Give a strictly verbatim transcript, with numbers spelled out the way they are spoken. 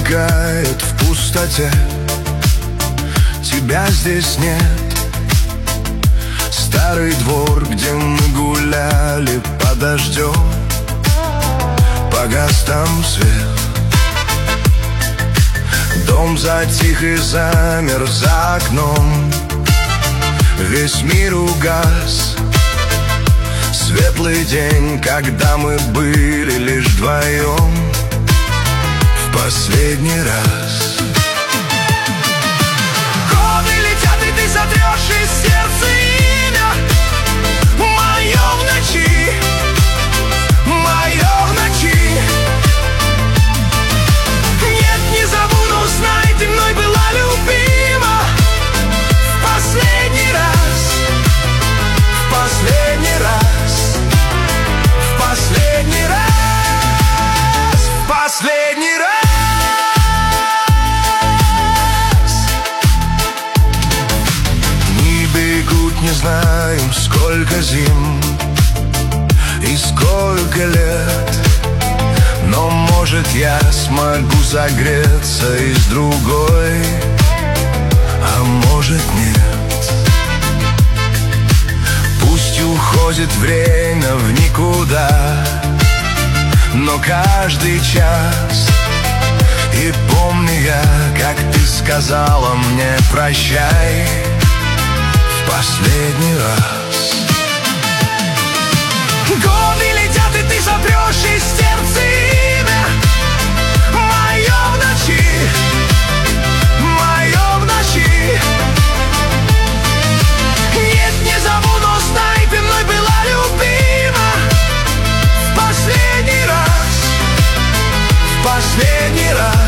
умыкает в пустоте. Тебя здесь нет. Старый двор, где мы гуляли под дождем, погас там свет. Дом затих и замер за окном. Весь мир угас. Светлый день, когда мы были лишь вдвоем в последний раз. Годы летят, и ты сотрешь из сердца имя мое в ночи, мое в ночи. Нет, не забуду, знай, ты мной была любима в последний раз, в последний раз, в последний раз, в последний раз. Дни бегут, не знаем, сколько зим и сколько лет, но, может, я смогу согреться и с другой, а может, нет. Пусть уходит время в никуда, но каждый час. И помню я, как ты сказала мне прощай в последний раз. Годы летят, и ты запрешь из сердца имя мое в ночи, мое в ночи. Нет, не забуду, знай, ты мной была любима в последний раз, в последний раз.